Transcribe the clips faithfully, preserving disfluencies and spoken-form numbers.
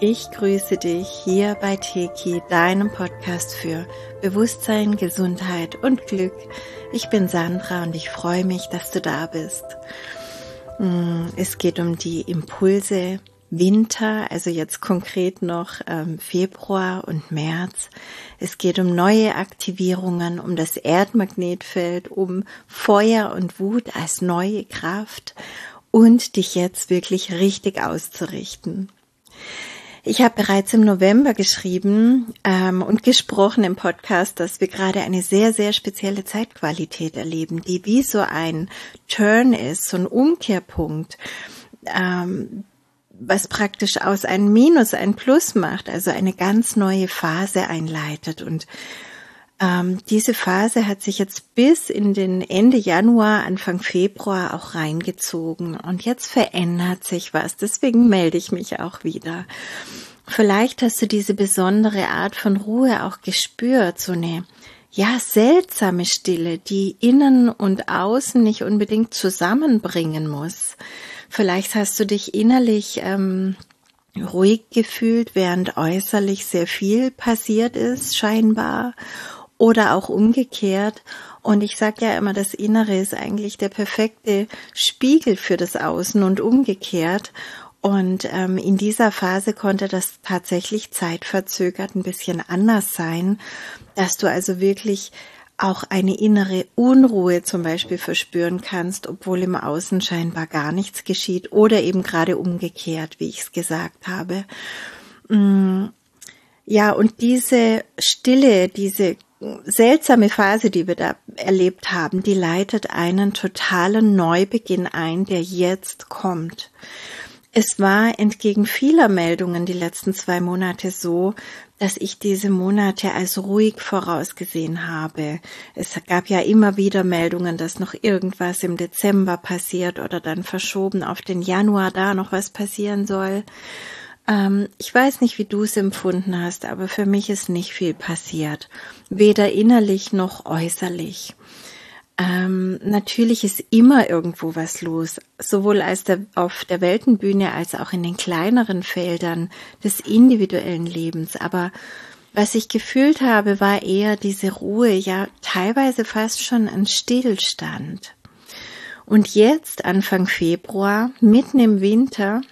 Ich grüße dich hier bei Teki, deinem Podcast für Bewusstsein, Gesundheit und Glück. Ich bin Sandra und ich freue mich, dass du da bist. Es geht um die Impulse Winter, also jetzt konkret noch ähm, Februar und März. Es geht um neue Aktivierungen, um das Erdmagnetfeld, um Feuer und Wut als neue Kraft und dich jetzt wirklich richtig auszurichten. Ich habe bereits im November geschrieben ähm, und gesprochen im Podcast, dass wir gerade eine sehr, sehr spezielle Zeitqualität erleben, die wie so ein Turn ist, so ein Umkehrpunkt, ähm, was praktisch aus einem Minus ein Plus macht, also eine ganz neue Phase einleitet. Und ähm, diese Phase hat sich jetzt bis in den Ende Januar, Anfang Februar auch reingezogen. Und jetzt verändert sich was, deswegen melde ich mich auch wieder. Vielleicht hast du diese besondere Art von Ruhe auch gespürt, so eine ja seltsame Stille, die innen und außen nicht unbedingt zusammenbringen muss. Vielleicht hast du dich innerlich ähm, ruhig gefühlt, während äußerlich sehr viel passiert ist, scheinbar, oder auch umgekehrt. Und ich sage ja immer, das Innere ist eigentlich der perfekte Spiegel für das Außen und umgekehrt. Und ähm, in dieser Phase konnte das tatsächlich zeitverzögert ein bisschen anders sein, dass du also wirklich auch eine innere Unruhe zum Beispiel verspüren kannst, obwohl im Außen scheinbar gar nichts geschieht oder eben gerade umgekehrt, wie ich es gesagt habe. Ja, und diese Stille, diese seltsame Phase, die wir da erlebt haben, die leitet einen totalen Neubeginn ein, der jetzt kommt. Es war entgegen vieler Meldungen die letzten zwei Monate so, dass ich diese Monate als ruhig vorausgesehen habe. Es gab ja immer wieder Meldungen, dass noch irgendwas im Dezember passiert oder dann verschoben auf den Januar, da noch was passieren soll. Ähm, ich weiß nicht, wie du es empfunden hast, aber für mich ist nicht viel passiert. Weder innerlich noch äußerlich. Ähm, natürlich ist immer irgendwo was los, sowohl als der, auf der Weltenbühne als auch in den kleineren Feldern des individuellen Lebens. Aber was ich gefühlt habe, war eher diese Ruhe, ja teilweise fast schon ein Stillstand. Und jetzt, Anfang Februar, mitten im Winter,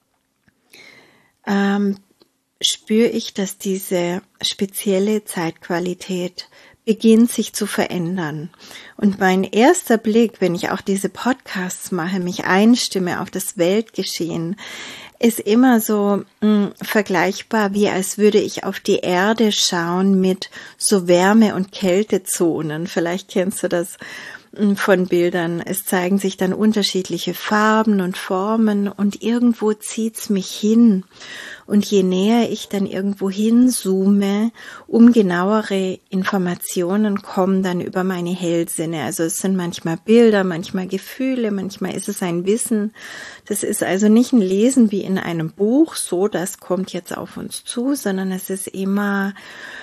ähm, spüre ich, dass diese spezielle Zeitqualität beginnt sich zu verändern. Und mein erster Blick, wenn ich auch diese Podcasts mache, mich einstimme auf das Weltgeschehen, ist immer so mh, vergleichbar, wie als würde ich auf die Erde schauen mit so Wärme- und Kältezonen. Vielleicht kennst du das mh, von Bildern. Es zeigen sich dann unterschiedliche Farben und Formen und irgendwo zieht's mich hin. Und je näher ich dann irgendwo hinzoome, um genauere Informationen kommen dann über meine Hellsinne. Also es sind manchmal Bilder, manchmal Gefühle, manchmal ist es ein Wissen. Das ist also nicht ein Lesen wie in einem Buch, so das kommt jetzt auf uns zu, sondern es ist immer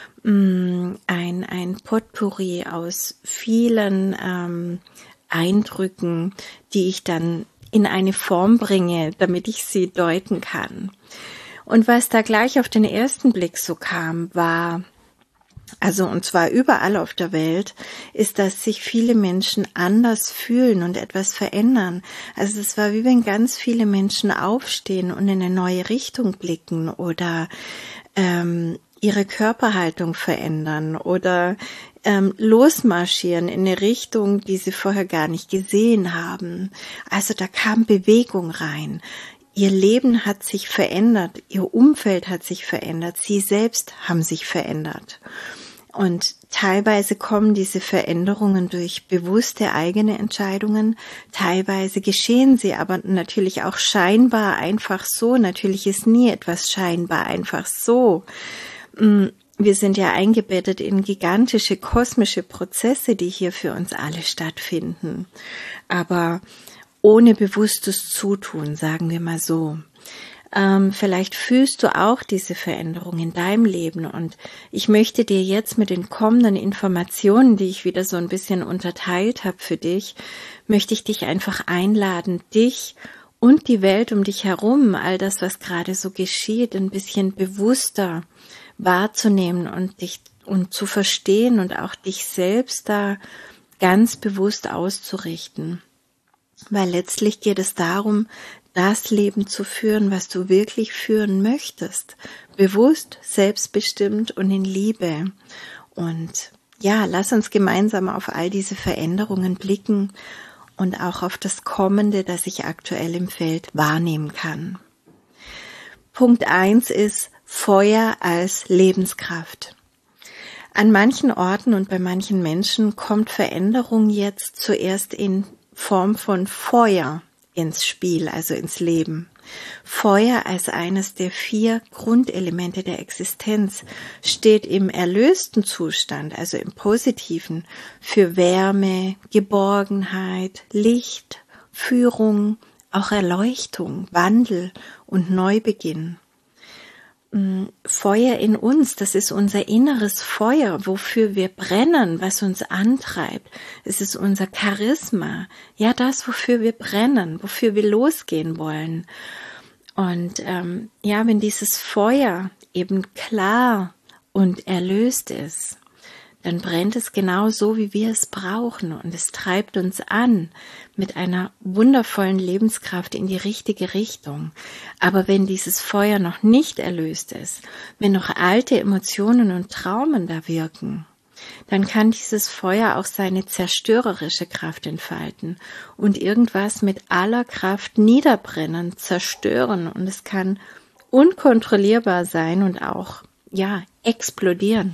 mh, ein, ein Potpourri aus vielen ähm, Eindrücken, die ich dann in eine Form bringe, damit ich sie deuten kann. Und was da gleich auf den ersten Blick so kam, war, also und zwar überall auf der Welt, ist, dass sich viele Menschen anders fühlen und etwas verändern. Also es war wie wenn ganz viele Menschen aufstehen und in eine neue Richtung blicken oder ähm, ihre Körperhaltung verändern oder ähm, losmarschieren in eine Richtung, die sie vorher gar nicht gesehen haben. Also da kam Bewegung rein. Ihr Leben hat sich verändert, ihr Umfeld hat sich verändert, sie selbst haben sich verändert. Und teilweise kommen diese Veränderungen durch bewusste eigene Entscheidungen, teilweise geschehen sie aber natürlich auch scheinbar einfach so. Natürlich ist nie etwas scheinbar einfach so. Wir sind ja eingebettet in gigantische kosmische Prozesse, die hier für uns alle stattfinden. Aber ohne bewusstes Zutun, sagen wir mal so. Ähm, vielleicht fühlst du auch diese Veränderung in deinem Leben und ich möchte dir jetzt mit den kommenden Informationen, die ich wieder so ein bisschen unterteilt habe für dich, möchte ich dich einfach einladen, dich und die Welt um dich herum, all das, was gerade so geschieht, ein bisschen bewusster wahrzunehmen und dich und zu verstehen und auch dich selbst da ganz bewusst auszurichten. Weil letztlich geht es darum, das Leben zu führen, was du wirklich führen möchtest. Bewusst, selbstbestimmt und in Liebe. Und ja, lass uns gemeinsam auf all diese Veränderungen blicken und auch auf das Kommende, das ich aktuell im Feld wahrnehmen kann. Punkt eins ist Feuer als Lebenskraft. An manchen Orten und bei manchen Menschen kommt Veränderung jetzt zuerst in Form von Feuer ins Spiel, also ins Leben. Feuer als eines der vier Grundelemente der Existenz steht im erlösten Zustand, also im Positiven, für Wärme, Geborgenheit, Licht, Führung, auch Erleuchtung, Wandel und Neubeginn. Feuer in uns, das ist unser inneres Feuer, wofür wir brennen, was uns antreibt. Es ist unser Charisma, ja, das, wofür wir brennen, wofür wir losgehen wollen. Und ähm, ja, wenn dieses Feuer eben klar und erlöst ist, dann brennt es genau so, wie wir es brauchen, und es treibt uns an mit einer wundervollen Lebenskraft in die richtige Richtung. Aber wenn dieses Feuer noch nicht erlöst ist, wenn noch alte Emotionen und Traumen da wirken, dann kann dieses Feuer auch seine zerstörerische Kraft entfalten und irgendwas mit aller Kraft niederbrennen, zerstören, und es kann unkontrollierbar sein und auch, ja, explodieren.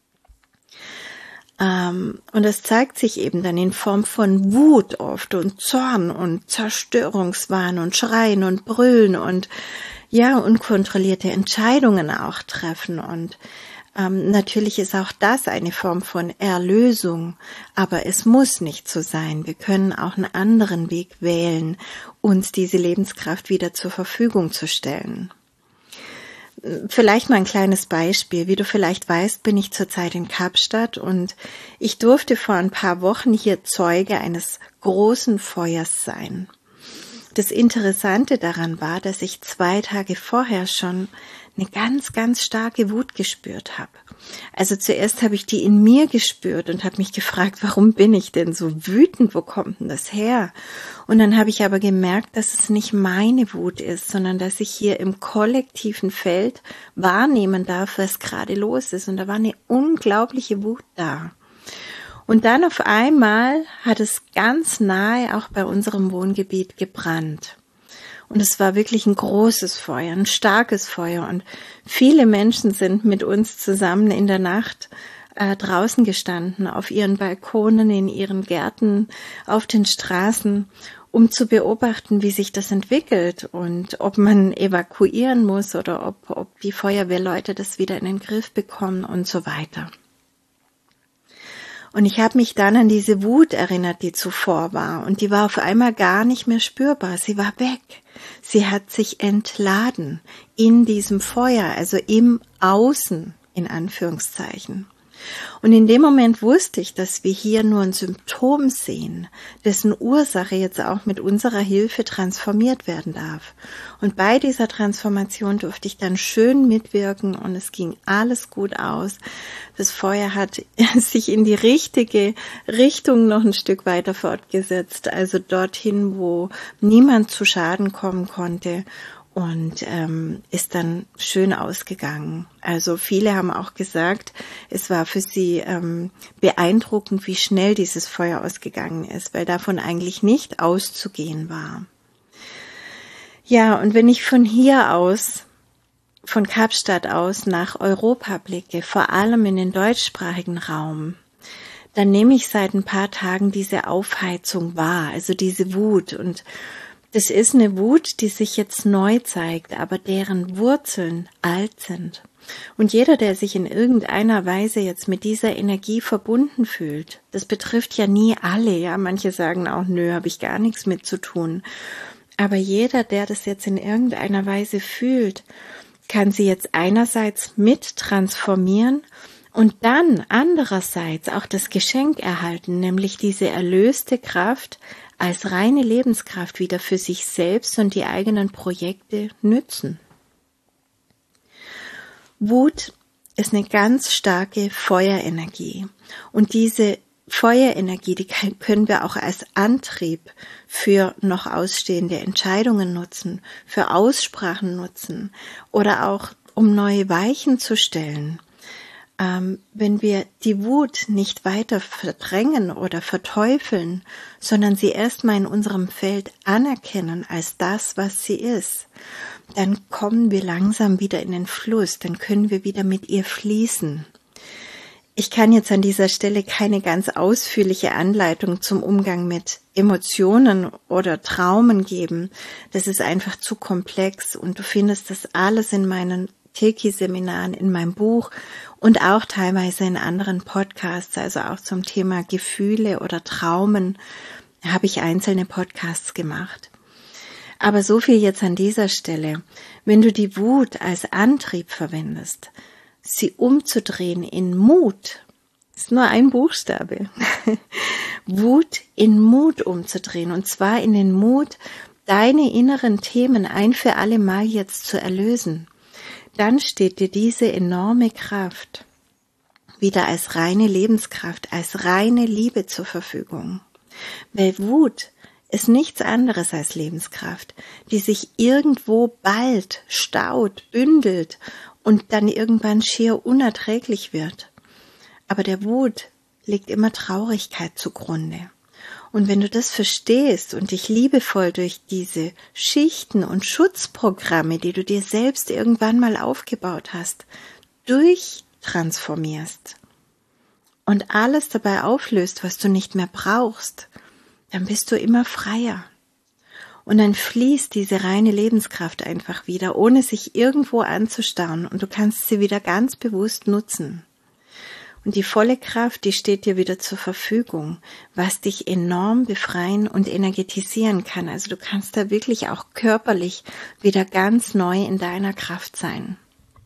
Ähm, und es zeigt sich eben dann in Form von Wut oft und Zorn und Zerstörungswahn und Schreien und Brüllen und ja, unkontrollierte Entscheidungen auch treffen. Und ähm, natürlich ist auch das eine Form von Erlösung, aber es muss nicht so sein. Wir können auch einen anderen Weg wählen, uns diese Lebenskraft wieder zur Verfügung zu stellen. Vielleicht mal ein kleines Beispiel. Wie du vielleicht weißt, bin ich zurzeit in Kapstadt und ich durfte vor ein paar Wochen hier Zeuge eines großen Feuers sein. Das Interessante daran war, dass ich zwei Tage vorher schon eine ganz, ganz starke Wut gespürt habe. Also zuerst habe ich die in mir gespürt und habe mich gefragt, warum bin ich denn so wütend? Wo kommt denn das her? Und dann habe ich aber gemerkt, dass es nicht meine Wut ist, sondern dass ich hier im kollektiven Feld wahrnehmen darf, was gerade los ist. Und da war eine unglaubliche Wut da. Und dann auf einmal hat es ganz nahe auch bei unserem Wohngebiet gebrannt. Und es war wirklich ein großes Feuer, ein starkes Feuer. Und viele Menschen sind mit uns zusammen in der Nacht äh, draußen gestanden, auf ihren Balkonen, in ihren Gärten, auf den Straßen, um zu beobachten, wie sich das entwickelt und ob man evakuieren muss oder ob, ob die Feuerwehrleute das wieder in den Griff bekommen und so weiter. Und ich habe mich dann an diese Wut erinnert, die zuvor war. Und die war auf einmal gar nicht mehr spürbar. Sie war weg. Sie hat sich entladen in diesem Feuer, also im Außen, in Anführungszeichen. Und in dem Moment wusste ich, dass wir hier nur ein Symptom sehen, dessen Ursache jetzt auch mit unserer Hilfe transformiert werden darf. Und bei dieser Transformation durfte ich dann schön mitwirken und es ging alles gut aus. Das Feuer hat sich in die richtige Richtung noch ein Stück weiter fortgesetzt, also dorthin, wo niemand zu Schaden kommen konnte. Und ähm, ist dann schön ausgegangen. Also viele haben auch gesagt, es war für sie ähm, beeindruckend, wie schnell dieses Feuer ausgegangen ist, weil davon eigentlich nicht auszugehen war. Ja, und wenn ich von hier aus, von Kapstadt aus nach Europa blicke, vor allem in den deutschsprachigen Raum, dann nehme ich seit ein paar Tagen diese Aufheizung wahr, also diese Wut. Und das ist eine Wut, die sich jetzt neu zeigt, aber deren Wurzeln alt sind. Und jeder, der sich in irgendeiner Weise jetzt mit dieser Energie verbunden fühlt, das betrifft ja nie alle, ja, manche sagen auch, nö, habe ich gar nichts mit zu tun. Aber jeder, der das jetzt in irgendeiner Weise fühlt, kann sie jetzt einerseits mit transformieren Und dann andererseits auch das Geschenk erhalten, nämlich diese erlöste Kraft als reine Lebenskraft wieder für sich selbst und die eigenen Projekte nützen. Wut ist eine ganz starke Feuerenergie und diese Feuerenergie, die können wir auch als Antrieb für noch ausstehende Entscheidungen nutzen, für Aussprachen nutzen oder auch um neue Weichen zu stellen. Ähm, wenn wir die Wut nicht weiter verdrängen oder verteufeln, sondern sie erstmal in unserem Feld anerkennen als das, was sie ist, dann kommen wir langsam wieder in den Fluss, dann können wir wieder mit ihr fließen. Ich kann jetzt an dieser Stelle keine ganz ausführliche Anleitung zum Umgang mit Emotionen oder Traumen geben. Das ist einfach zu komplex und du findest das alles in meinen Tilki-Seminaren, in meinem Buch und auch teilweise in anderen Podcasts, also auch zum Thema Gefühle oder Traumen, habe ich einzelne Podcasts gemacht. Aber so viel jetzt an dieser Stelle. Wenn du die Wut als Antrieb verwendest, sie umzudrehen in Mut, ist nur ein Buchstabe, Wut in Mut umzudrehen, und zwar in den Mut, deine inneren Themen ein für alle Mal jetzt zu erlösen, dann steht dir diese enorme Kraft wieder als reine Lebenskraft, als reine Liebe zur Verfügung. Weil Wut ist nichts anderes als Lebenskraft, die sich irgendwo ballt, staut, bündelt und dann irgendwann schier unerträglich wird. Aber der Wut liegt immer Traurigkeit zugrunde. Und wenn du das verstehst und dich liebevoll durch diese Schichten und Schutzprogramme, die du dir selbst irgendwann mal aufgebaut hast, durchtransformierst und alles dabei auflöst, was du nicht mehr brauchst, dann bist du immer freier. Und dann fließt diese reine Lebenskraft einfach wieder, ohne sich irgendwo anzustauen, und du kannst sie wieder ganz bewusst nutzen. Und die volle Kraft, die steht dir wieder zur Verfügung, was dich enorm befreien und energetisieren kann. Also du kannst da wirklich auch körperlich wieder ganz neu in deiner Kraft sein.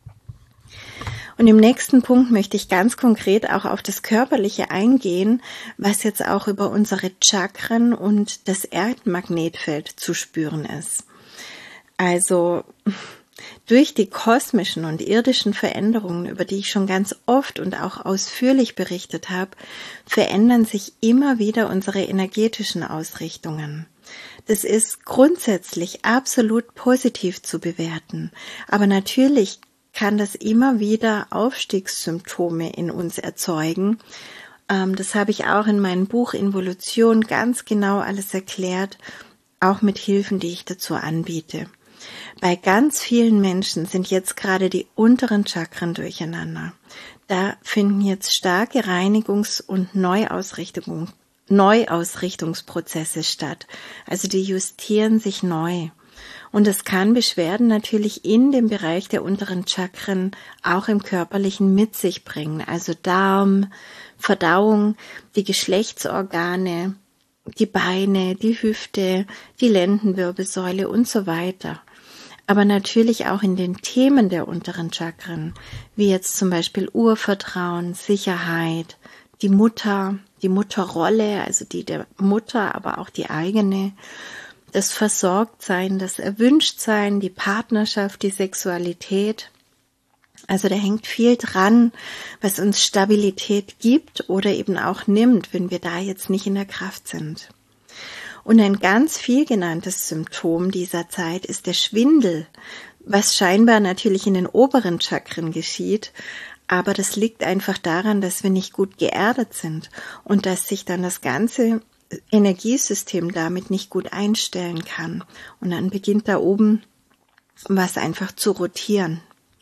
Und im nächsten Punkt möchte ich ganz konkret auch auf das Körperliche eingehen, was jetzt auch über unsere Chakren und das Erdmagnetfeld zu spüren ist. Also durch die kosmischen und irdischen Veränderungen, über die ich schon ganz oft und auch ausführlich berichtet habe, verändern sich immer wieder unsere energetischen Ausrichtungen. Das ist grundsätzlich absolut positiv zu bewerten, aber natürlich kann das immer wieder Aufstiegssymptome in uns erzeugen. Ähm, das habe ich auch in meinem Buch Involution ganz genau alles erklärt, auch mit Hilfen, die ich dazu anbiete. Bei ganz vielen Menschen sind jetzt gerade die unteren Chakren durcheinander. Da finden jetzt starke Reinigungs- und Neuausrichtung, Neuausrichtungsprozesse statt. Also die justieren sich neu. Und es kann Beschwerden natürlich in dem Bereich der unteren Chakren auch im Körperlichen mit sich bringen. Also Darm, Verdauung, die Geschlechtsorgane, die Beine, die Hüfte, die Lendenwirbelsäule und so weiter. Aber natürlich auch in den Themen der unteren Chakren, wie jetzt zum Beispiel Urvertrauen, Sicherheit, die Mutter, die Mutterrolle, also die der Mutter, aber auch die eigene, das Versorgtsein, das Erwünschtsein, die Partnerschaft, die Sexualität. Also da hängt viel dran, was uns Stabilität gibt oder eben auch nimmt, wenn wir da jetzt nicht in der Kraft sind. Und ein ganz viel genanntes Symptom dieser Zeit ist der Schwindel, was scheinbar natürlich in den oberen Chakren geschieht, aber das liegt einfach daran, dass wir nicht gut geerdet sind und dass sich dann das ganze Energiesystem damit nicht gut einstellen kann. Und dann beginnt da oben was einfach zu rotieren.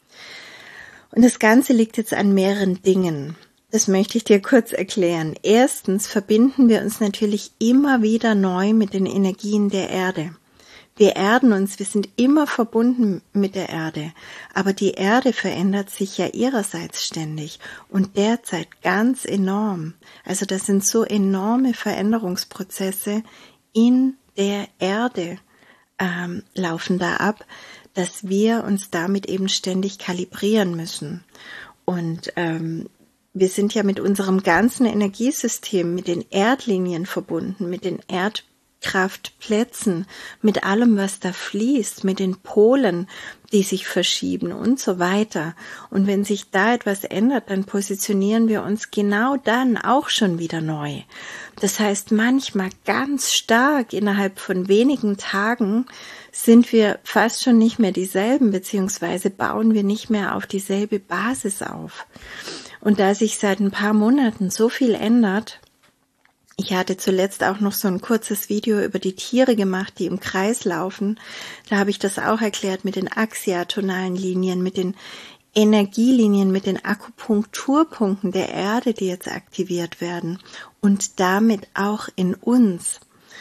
Und das Ganze liegt jetzt an mehreren Dingen. Das möchte ich dir kurz erklären. Erstens verbinden wir uns natürlich immer wieder neu mit den Energien der Erde. Wir erden uns, wir sind immer verbunden mit der Erde, aber die Erde verändert sich ja ihrerseits ständig und derzeit ganz enorm. Also das sind so enorme Veränderungsprozesse in der Erde ähm, laufen da ab, dass wir uns damit eben ständig kalibrieren müssen. Und ähm, wir sind ja mit unserem ganzen Energiesystem, mit den Erdlinien verbunden, mit den Erdkraftplätzen, mit allem, was da fließt, mit den Polen, die sich verschieben und so weiter. Und wenn sich da etwas ändert, dann positionieren wir uns genau dann auch schon wieder neu. Das heißt, manchmal ganz stark innerhalb von wenigen Tagen sind wir fast schon nicht mehr dieselben, beziehungsweise bauen wir nicht mehr auf dieselbe Basis auf. Und da sich seit ein paar Monaten so viel ändert, ich hatte zuletzt auch noch so ein kurzes Video über die Tiere gemacht, die im Kreis laufen. Da habe ich das auch erklärt mit den axiatonalen Linien, mit den Energielinien, mit den Akupunkturpunkten der Erde, die jetzt aktiviert werden und damit auch in uns.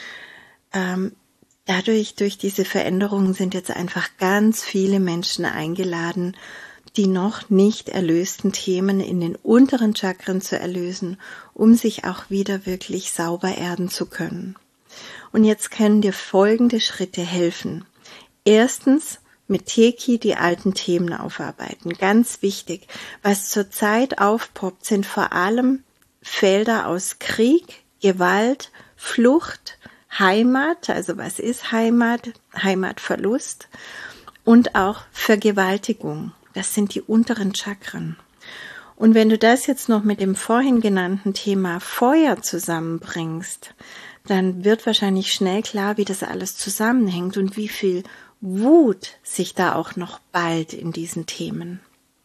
Ähm, dadurch, durch diese Veränderungen sind jetzt einfach ganz viele Menschen eingeladen, die noch nicht erlösten Themen in den unteren Chakren zu erlösen, um sich auch wieder wirklich sauber erden zu können. Und jetzt können dir folgende Schritte helfen. Erstens, mit Teki die alten Themen aufarbeiten. Ganz wichtig. Was zurzeit aufpoppt, sind vor allem Felder aus Krieg, Gewalt, Flucht, Heimat, also was ist Heimat, Heimatverlust und auch Vergewaltigung. Das sind die unteren Chakren. Und wenn du das jetzt noch mit dem vorhin genannten Thema Feuer zusammenbringst, dann wird wahrscheinlich schnell klar, wie das alles zusammenhängt und wie viel Wut sich da auch noch ballt in diesen Themen.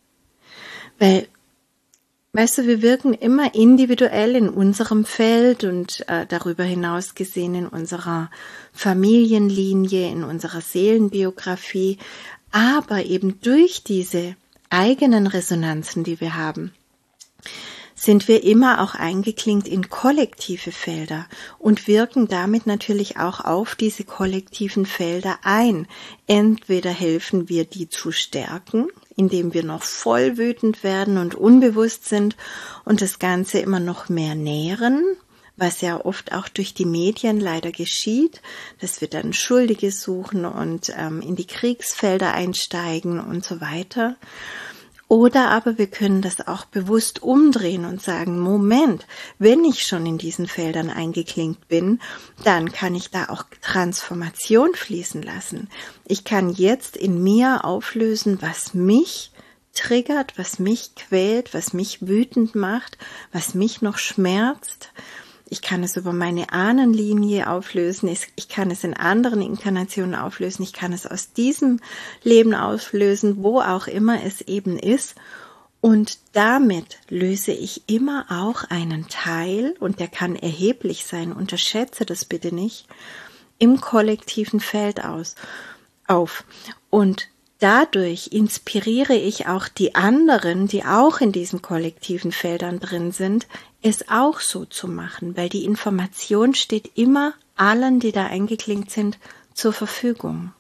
Weil, weißt du, wir wirken immer individuell in unserem Feld und äh, darüber hinaus gesehen in unserer Familienlinie, in unserer Seelenbiografie, aber eben durch diese eigenen Resonanzen, die wir haben, sind wir immer auch eingeklinkt in kollektive Felder und wirken damit natürlich auch auf diese kollektiven Felder ein. Entweder helfen wir, die zu stärken, indem wir noch voll wütend werden und unbewusst sind und das Ganze immer noch mehr nähren, was ja oft auch durch die Medien leider geschieht, dass wir dann Schuldige suchen und ähm, in die Kriegsfelder einsteigen und so weiter. Oder aber wir können das auch bewusst umdrehen und sagen, Moment, wenn ich schon in diesen Feldern eingeklinkt bin, dann kann ich da auch Transformation fließen lassen. Ich kann jetzt in mir auflösen, was mich triggert, was mich quält, was mich wütend macht, was mich noch schmerzt. Ich kann es über meine Ahnenlinie auflösen, ich kann es in anderen Inkarnationen auflösen, ich kann es aus diesem Leben auflösen, wo auch immer es eben ist. Und damit löse ich immer auch einen Teil, und der kann erheblich sein, unterschätze das bitte nicht, im kollektiven Feld aus, auf. Und dadurch inspiriere ich auch die anderen, die auch in diesen kollektiven Feldern drin sind, es auch so zu machen, weil die Information steht immer allen, die da eingeklinkt sind, zur Verfügung.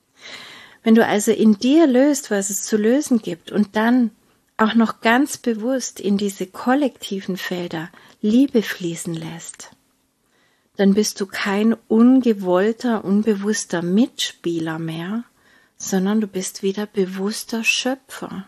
Wenn du also in dir löst, was es zu lösen gibt und dann auch noch ganz bewusst in diese kollektiven Felder Liebe fließen lässt, dann bist du kein ungewollter, unbewusster Mitspieler mehr, sondern du bist wieder bewusster Schöpfer.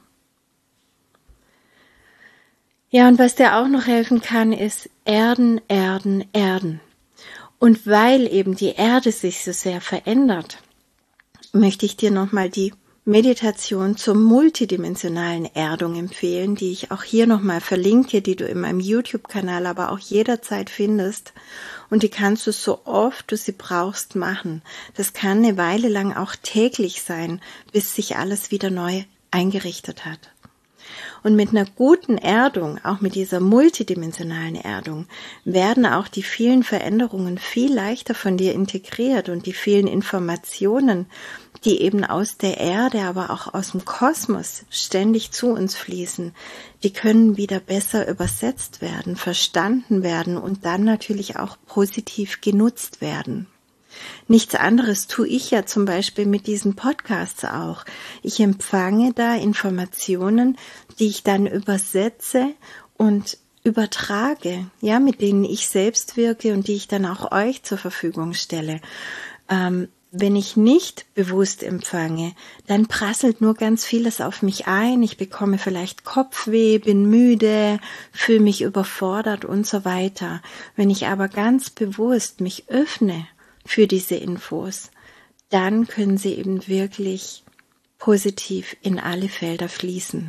Ja, und was dir auch noch helfen kann, ist Erden, Erden, Erden. Und weil eben die Erde sich so sehr verändert, möchte ich dir nochmal die Meditation zur multidimensionalen Erdung empfehlen, die ich auch hier nochmal verlinke, die du in meinem YouTube-Kanal aber auch jederzeit findest. Und die kannst du so oft du sie brauchst machen. Das kann eine Weile lang auch täglich sein, bis sich alles wieder neu eingerichtet hat. Und mit einer guten Erdung, auch mit dieser multidimensionalen Erdung, werden auch die vielen Veränderungen viel leichter von dir integriert und die vielen Informationen, die eben aus der Erde, aber auch aus dem Kosmos ständig zu uns fließen, die können wieder besser übersetzt werden, verstanden werden und dann natürlich auch positiv genutzt werden. Nichts anderes tue ich ja zum Beispiel mit diesen Podcasts auch. Ich empfange da Informationen, die ich dann übersetze und übertrage, ja, mit denen ich selbst wirke und die ich dann auch euch zur Verfügung stelle. Ähm, wenn ich nicht bewusst empfange, dann prasselt nur ganz vieles auf mich ein. Ich bekomme vielleicht Kopfweh, bin müde, fühle mich überfordert und so weiter. Wenn ich aber ganz bewusst mich öffne für diese Infos, dann können sie eben wirklich positiv in alle Felder fließen.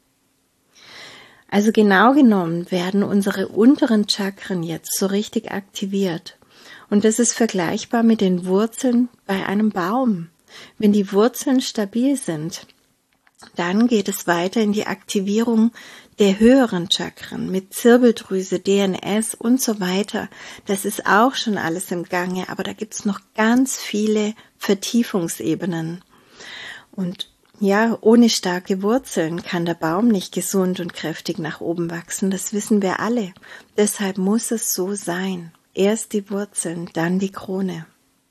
Also genau genommen werden unsere unteren Chakren jetzt so richtig aktiviert. Und das ist vergleichbar mit den Wurzeln bei einem Baum. Wenn die Wurzeln stabil sind, dann geht es weiter in die Aktivierung der höheren Chakren mit Zirbeldrüse, D N S und so weiter. Das ist auch schon alles im Gange, aber da gibt es noch ganz viele Vertiefungsebenen. Und ja, ohne starke Wurzeln kann der Baum nicht gesund und kräftig nach oben wachsen. Das wissen wir alle. Deshalb muss es so sein. Erst die Wurzeln, dann die Krone.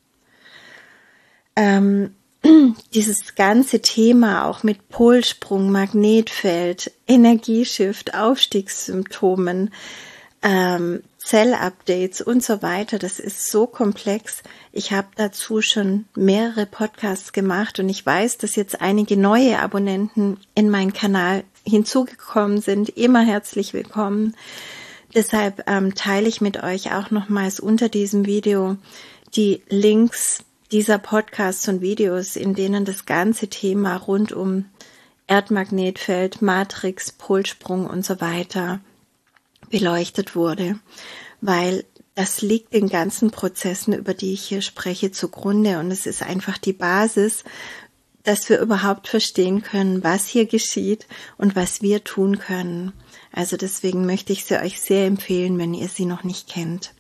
Ähm, dieses ganze Thema auch mit Polsprung, Magnetfeld, Energieshift, Aufstiegssymptomen, ähm, Zellupdates und so weiter, das ist so komplex. Ich habe dazu schon mehrere Podcasts gemacht und ich weiß, dass jetzt einige neue Abonnenten in meinen Kanal hinzugekommen sind. Immer herzlich willkommen. Deshalb ähm, teile ich mit euch auch nochmals unter diesem Video die Links dieser Podcasts und Videos, in denen das ganze Thema rund um Erdmagnetfeld, Matrix, Polsprung und so weiter beleuchtet wurde, weil das liegt den ganzen Prozessen, über die ich hier spreche, zugrunde und es ist einfach die Basis, dass wir überhaupt verstehen können, was hier geschieht und was wir tun können. Also deswegen möchte ich sie euch sehr empfehlen, wenn ihr sie noch nicht kennt.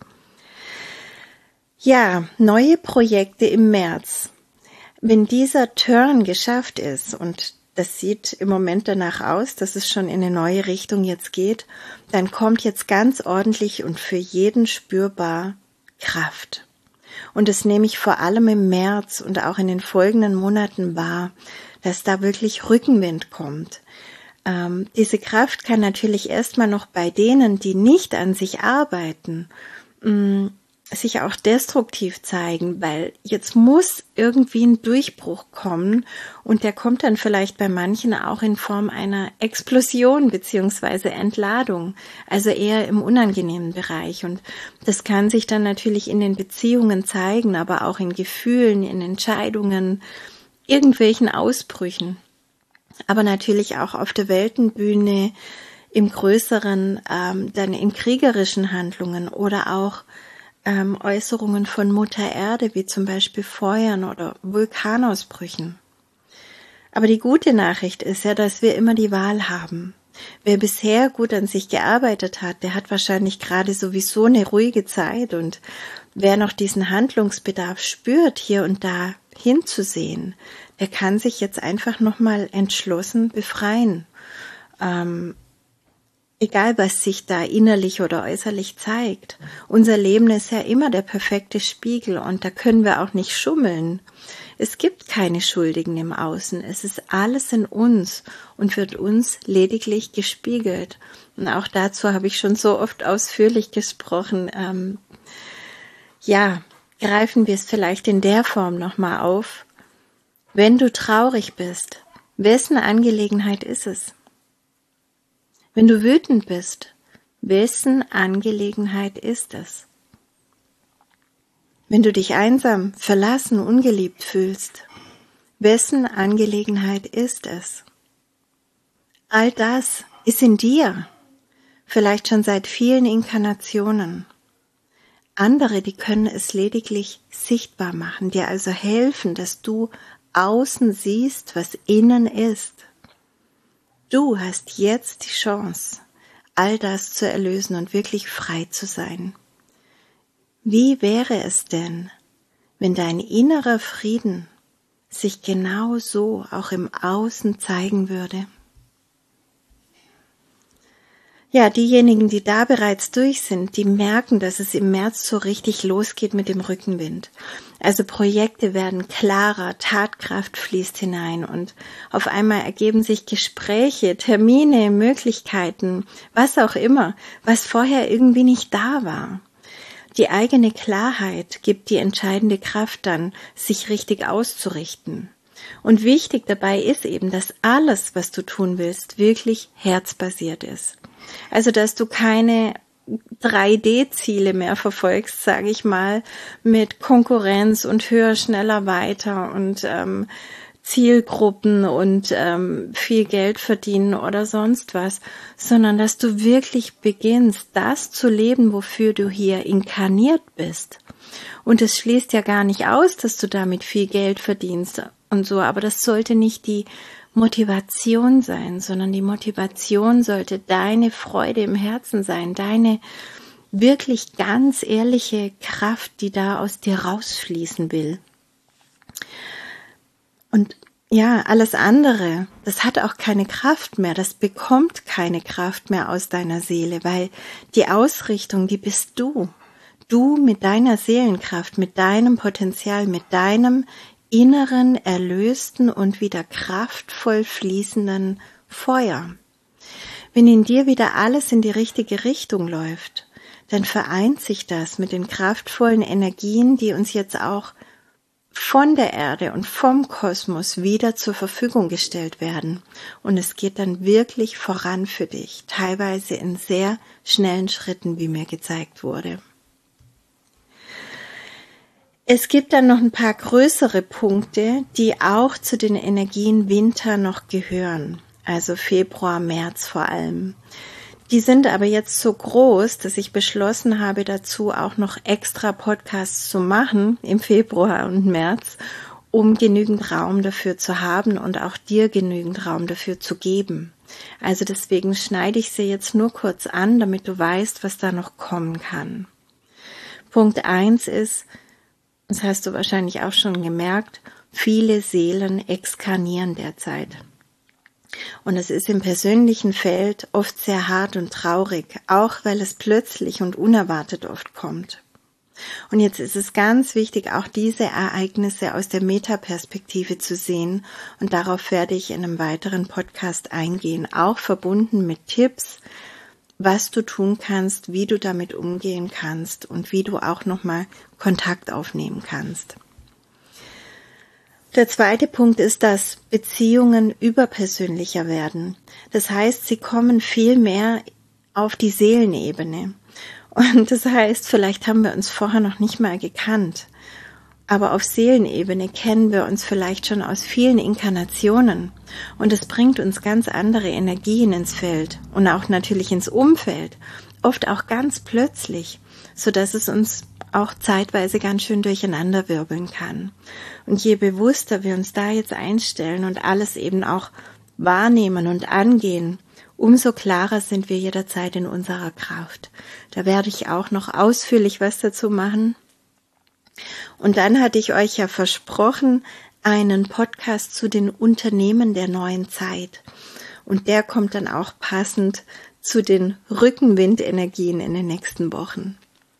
Ja, neue Projekte im März. Wenn dieser Turn geschafft ist, und das sieht im Moment danach aus, dass es schon in eine neue Richtung jetzt geht, dann kommt jetzt ganz ordentlich und für jeden spürbar Kraft. Und das nehme ich vor allem im März und auch in den folgenden Monaten wahr, dass da wirklich Rückenwind kommt. Ähm, diese Kraft kann natürlich erstmal noch bei denen, die nicht an sich arbeiten, mh, sich auch destruktiv zeigen, weil jetzt muss irgendwie ein Durchbruch kommen und der kommt dann vielleicht bei manchen auch in Form einer Explosion beziehungsweise Entladung, also eher im unangenehmen Bereich und das kann sich dann natürlich in den Beziehungen zeigen, aber auch in Gefühlen, in Entscheidungen, irgendwelchen Ausbrüchen, aber natürlich auch auf der Weltenbühne, im Größeren, ähm, dann in kriegerischen Handlungen oder auch Ähm, Äußerungen von Mutter Erde, wie zum Beispiel Feuern oder Vulkanausbrüchen. Aber die gute Nachricht ist ja, dass wir immer die Wahl haben. Wer bisher gut an sich gearbeitet hat, der hat wahrscheinlich gerade sowieso eine ruhige Zeit und wer noch diesen Handlungsbedarf spürt, hier und da hinzusehen, der kann sich jetzt einfach nochmal entschlossen befreien. Ähm, Egal, was sich da innerlich oder äußerlich zeigt. Unser Leben ist ja immer der perfekte Spiegel und da können wir auch nicht schummeln. Es gibt keine Schuldigen im Außen. Es ist alles in uns und wird uns lediglich gespiegelt. Und auch dazu habe ich schon so oft ausführlich gesprochen. Ähm, ja, greifen wir es vielleicht in der Form nochmal auf. Wenn du traurig bist, wessen Angelegenheit ist es? Wenn du wütend bist, wessen Angelegenheit ist es? Wenn du dich einsam, verlassen, ungeliebt fühlst, wessen Angelegenheit ist es? All das ist in dir, vielleicht schon seit vielen Inkarnationen. Andere, die können es lediglich sichtbar machen, dir also helfen, dass du außen siehst, was innen ist. Du hast jetzt die Chance, all das zu erlösen und wirklich frei zu sein. Wie wäre es denn, wenn dein innerer Frieden sich genau so auch im Außen zeigen würde? Ja, diejenigen, die da bereits durch sind, die merken, dass es im März so richtig losgeht mit dem Rückenwind. Also Projekte werden klarer, Tatkraft fließt hinein und auf einmal ergeben sich Gespräche, Termine, Möglichkeiten, was auch immer, was vorher irgendwie nicht da war. Die eigene Klarheit gibt die entscheidende Kraft dann, sich richtig auszurichten. Und wichtig dabei ist eben, dass alles, was du tun willst, wirklich herzbasiert ist. Also, dass du keine drei D Ziele mehr verfolgst, sage ich mal, mit Konkurrenz und höher, schneller, weiter und ähm, Zielgruppen und ähm, viel Geld verdienen oder sonst was, sondern dass du wirklich beginnst, das zu leben, wofür du hier inkarniert bist. Und es schließt ja gar nicht aus, dass du damit viel Geld verdienst und so, aber das sollte nicht die Motivation sein, sondern die Motivation sollte deine Freude im Herzen sein, deine wirklich ganz ehrliche Kraft, die da aus dir rausfließen will. Und ja, alles andere, das hat auch keine Kraft mehr, das bekommt keine Kraft mehr aus deiner Seele, weil die Ausrichtung, die bist du. Du mit deiner Seelenkraft, mit deinem Potenzial, mit deinem inneren, erlösten und wieder kraftvoll fließenden Feuer. Wenn in dir wieder alles in die richtige Richtung läuft, dann vereint sich das mit den kraftvollen Energien, die uns jetzt auch von der Erde und vom Kosmos wieder zur Verfügung gestellt werden. Und es geht dann wirklich voran für dich, teilweise in sehr schnellen Schritten, wie mir gezeigt wurde. Es gibt dann noch ein paar größere Punkte, die auch zu den Energien Winter noch gehören, also Februar, März vor allem. Die sind aber jetzt so groß, dass ich beschlossen habe, dazu auch noch extra Podcasts zu machen im Februar und März, um genügend Raum dafür zu haben und auch dir genügend Raum dafür zu geben. Also deswegen schneide ich sie jetzt nur kurz an, damit du weißt, was da noch kommen kann. Punkt eins ist, das hast du wahrscheinlich auch schon gemerkt, viele Seelen exkarnieren derzeit. Und es ist im persönlichen Feld oft sehr hart und traurig, auch weil es plötzlich und unerwartet oft kommt. Und jetzt ist es ganz wichtig, auch diese Ereignisse aus der Metaperspektive zu sehen. Und darauf werde ich in einem weiteren Podcast eingehen, auch verbunden mit Tipps, was du tun kannst, wie du damit umgehen kannst und wie du auch nochmal Kontakt aufnehmen kannst. Der zweite Punkt ist, dass Beziehungen überpersönlicher werden. Das heißt, sie kommen viel mehr auf die Seelenebene. Und das heißt, vielleicht haben wir uns vorher noch nicht mal gekannt. Aber auf Seelenebene kennen wir uns vielleicht schon aus vielen Inkarnationen. Und es bringt uns ganz andere Energien ins Feld und auch natürlich ins Umfeld. Oft auch ganz plötzlich, sodass es uns auch zeitweise ganz schön durcheinander wirbeln kann. Und je bewusster wir uns da jetzt einstellen und alles eben auch wahrnehmen und angehen, umso klarer sind wir jederzeit in unserer Kraft. Da werde ich auch noch ausführlich was dazu machen. Und dann hatte ich euch ja versprochen, einen Podcast zu den Unternehmen der neuen Zeit. Und der kommt dann auch passend zu den Rückenwindenergien in den nächsten Wochen.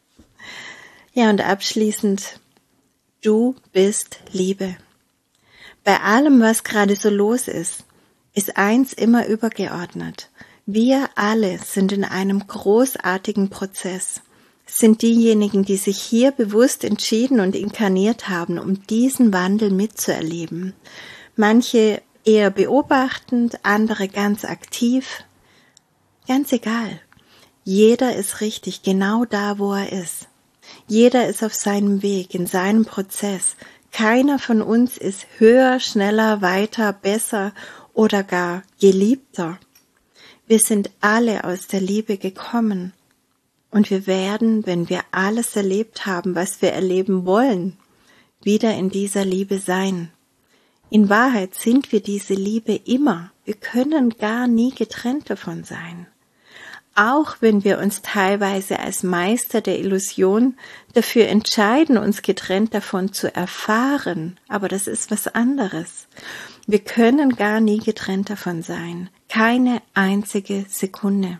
Ja, und abschließend, du bist Liebe. Bei allem, was gerade so los ist, ist eins immer übergeordnet. Wir alle sind in einem großartigen Prozess, sind diejenigen, die sich hier bewusst entschieden und inkarniert haben, um diesen Wandel mitzuerleben. Manche eher beobachtend, andere ganz aktiv. Ganz egal. Jeder ist richtig, genau da, wo er ist. Jeder ist auf seinem Weg, in seinem Prozess. Keiner von uns ist höher, schneller, weiter, besser oder gar geliebter. Wir sind alle aus der Liebe gekommen. Und wir werden, wenn wir alles erlebt haben, was wir erleben wollen, wieder in dieser Liebe sein. In Wahrheit sind wir diese Liebe immer. Wir können gar nie getrennt davon sein. Auch wenn wir uns teilweise als Meister der Illusion dafür entscheiden, uns getrennt davon zu erfahren, aber das ist was anderes. Wir können gar nie getrennt davon sein. Keine einzige Sekunde.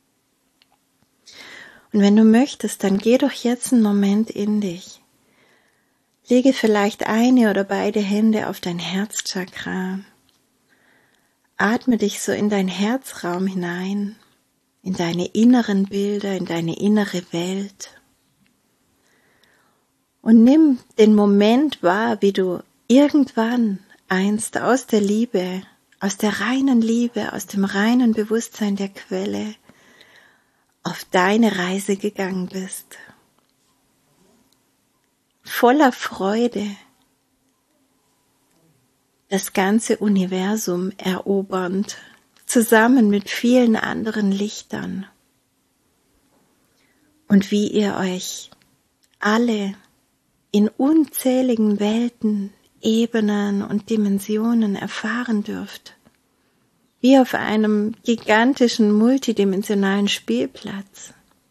Und wenn du möchtest, dann geh doch jetzt einen Moment in dich. Lege vielleicht eine oder beide Hände auf dein Herzchakra. Atme dich so in dein Herzraum hinein, in deine inneren Bilder, in deine innere Welt. Und nimm den Moment wahr, wie du irgendwann einst aus der Liebe, aus der reinen Liebe, aus dem reinen Bewusstsein der Quelle auf deine Reise gegangen bist. Voller Freude das ganze Universum erobernd, zusammen mit vielen anderen Lichtern. Und wie ihr euch alle in unzähligen Welten, Ebenen und Dimensionen erfahren dürft, wie auf einem gigantischen multidimensionalen Spielplatz.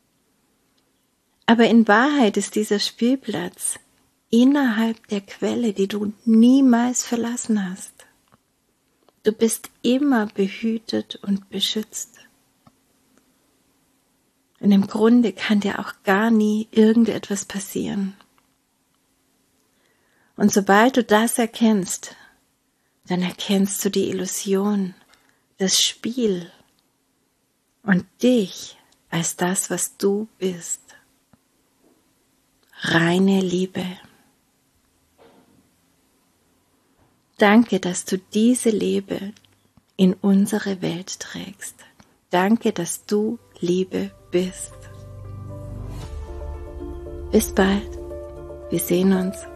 Aber in Wahrheit ist dieser Spielplatz innerhalb der Quelle, die du niemals verlassen hast. Du bist immer behütet und beschützt. Und im Grunde kann dir auch gar nie irgendetwas passieren. Und sobald du das erkennst, dann erkennst du die Illusion, das Spiel und dich als das, was du bist. Reine Liebe. Danke, dass du diese Liebe in unsere Welt trägst. Danke, dass du Liebe bist. Bis bald. Wir sehen uns.